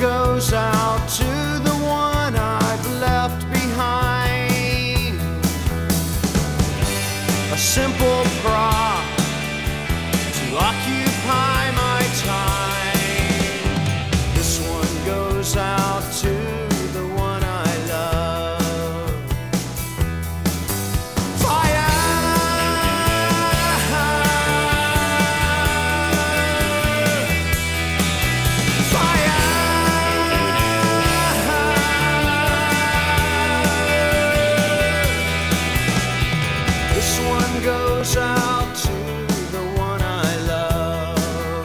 goes out to the one I've left behind. A simple prop to occupy my time. This one goes out to the one I love. Fire! This one goes out to the one I love.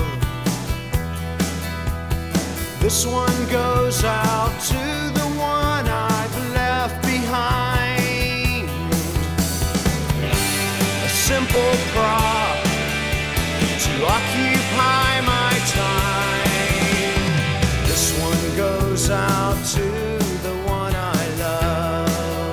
This one goes out to the one I've left behind. A simple prop to occupy my time. This one goes out to the one I love.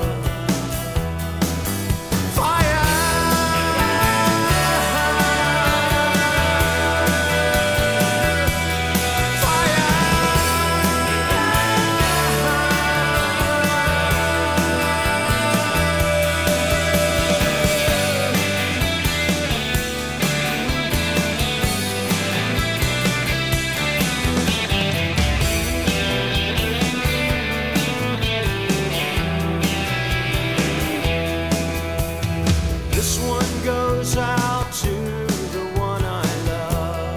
This one goes out to the one I love.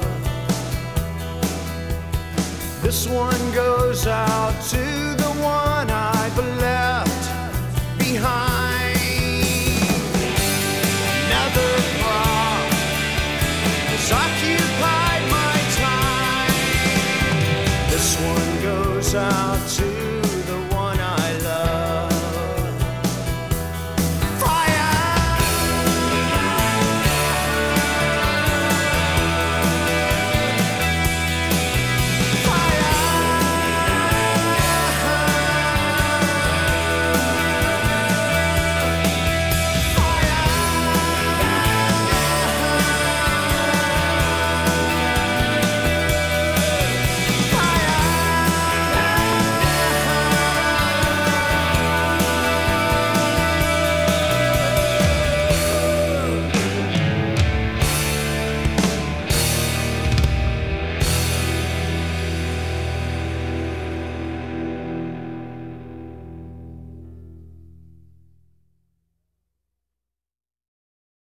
This one goes out to the one I've left behind.